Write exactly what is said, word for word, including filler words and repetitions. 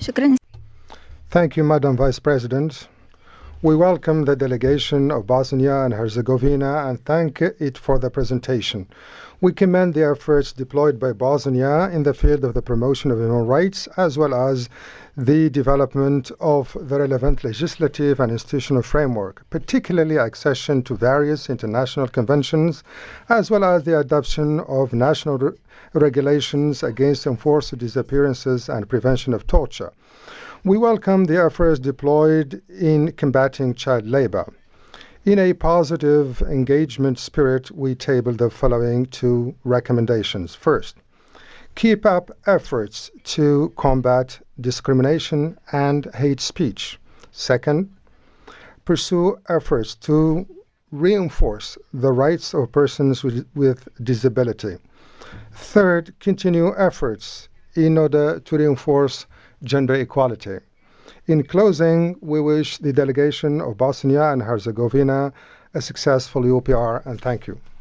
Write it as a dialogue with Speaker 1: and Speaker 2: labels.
Speaker 1: شكرا.
Speaker 2: Thank you, Madam Vice President. We welcome the delegation of Bosnia and Herzegovina and thank it for the presentation. We commend the efforts deployed by Bosnia in the field of the promotion of human rights, as well as the development of the relevant legislative and institutional framework, particularly accession to various international conventions, as well as the adoption of national re- regulations against enforced disappearances and prevention of torture. We welcome the efforts deployed in combating child labor. In a positive engagement spirit, we table the following two recommendations. First, keep up efforts to combat discrimination and hate speech. Second, pursue efforts to reinforce the rights of persons with, with disability. Third, continue efforts in order to reinforce gender equality. In closing, we wish the delegation of Bosnia and Herzegovina a successful U P R and thank you.